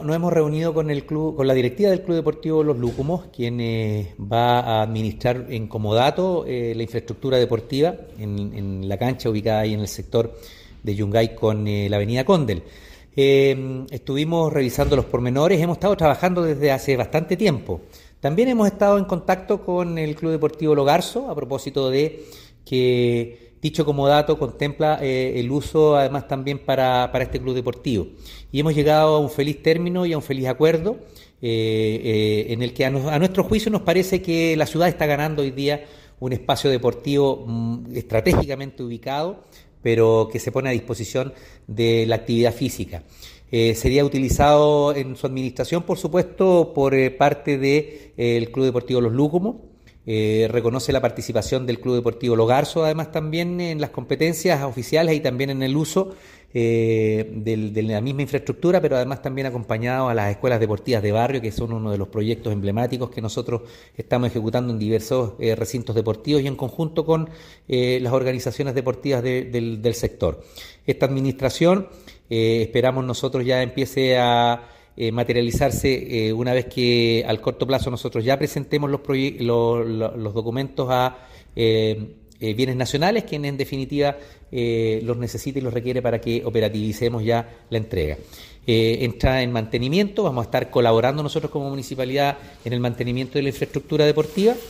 Nos hemos reunido con el club, con la directiva del Club Deportivo Los Lúcumos, quien va a administrar en comodato la infraestructura deportiva en la cancha ubicada ahí en el sector de Yungay con la avenida Condel. Estuvimos revisando los pormenores, hemos estado trabajando desde hace bastante tiempo. También hemos estado en contacto con el Club Deportivo Logarzo a propósito de que dicho comodato contempla el uso además también para este club deportivo. Y hemos llegado a un feliz término y a un feliz acuerdo en el que a nuestro juicio nos parece que la ciudad está ganando hoy día un espacio deportivo estratégicamente ubicado, pero que se pone a disposición de la actividad física. Sería utilizado en su administración, por supuesto, por parte del Club Deportivo Los Lúcumos. Reconoce la participación del Club Deportivo Logarzo, además también en las competencias oficiales y también en el uso de la misma infraestructura, pero además también acompañado a las escuelas deportivas de barrio, que son uno de los proyectos emblemáticos que nosotros estamos ejecutando en diversos recintos deportivos y en conjunto con las organizaciones deportivas del sector. Esta administración esperamos nosotros ya empiece a materializarse una vez que al corto plazo nosotros ya presentemos los documentos a bienes nacionales, quien en definitiva los necesita y los requiere para que operativicemos ya la entrega. Entra en mantenimiento, vamos a estar colaborando nosotros como municipalidad en el mantenimiento de la infraestructura deportiva.